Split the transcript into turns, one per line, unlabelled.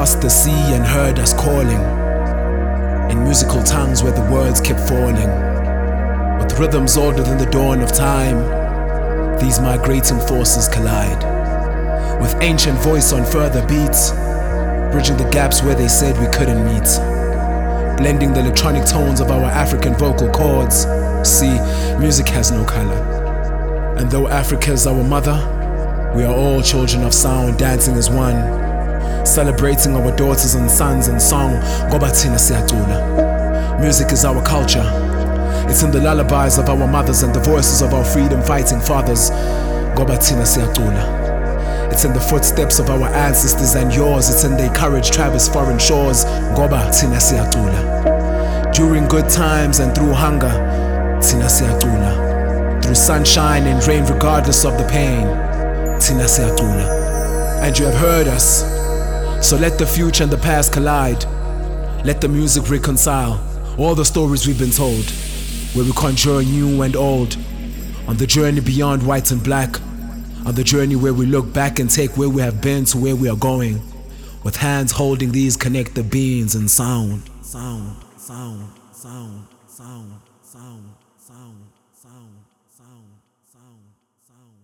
crossed the sea and heard us calling, in musical tongues where the words kept falling. With rhythms older than the dawn of time, these migrating forces collide. With ancient voice on further beats, bridging the gaps where they said we couldn't meet. Blending the electronic tones of our African vocal cords. See, music has no color. And though Africa's our mother, we are all children of sound, dancing as one, celebrating our daughters and sons in song. Ngoba thina siyacula. Music is our culture. It's in the lullabies of our mothers and the voices of our freedom-fighting fathers. Ngoba thina siyacula. It's in the footsteps of our ancestors and yours. It's in their courage traverse foreign shores. Ngoba thina siyacula. During good times and through hunger, thina siyacula. Through sunshine and rain, regardless of the pain, thina siyacula. And you have heard us, so let the future and the past collide. Let the music reconcile all the stories we've been told, where we conjure new and old, on the journey beyond white and black, on the journey where we look back and take where we have been to where we are going, with hands holding these connected beings in sound. Sound, sound, sound, sound, sound, sound, sound, sound, sound, sound.